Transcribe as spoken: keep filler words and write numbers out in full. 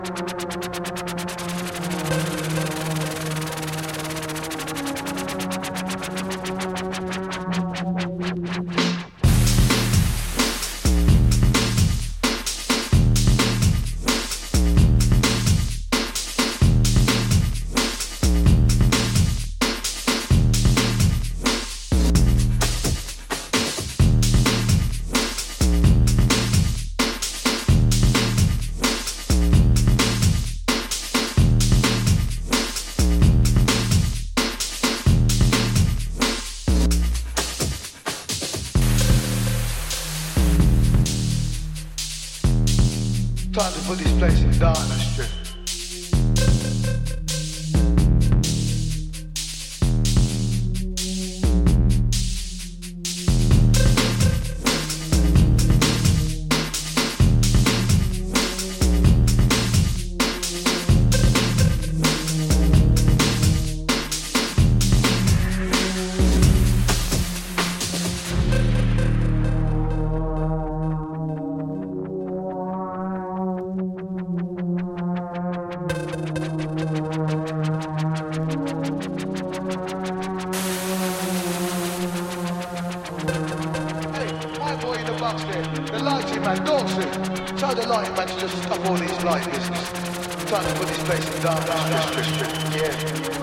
Time to put this place in darkness, strip. The lighting man, don't see. Tell the lighting man to just stop all these light business. Time to put this place in darkness. Yeah.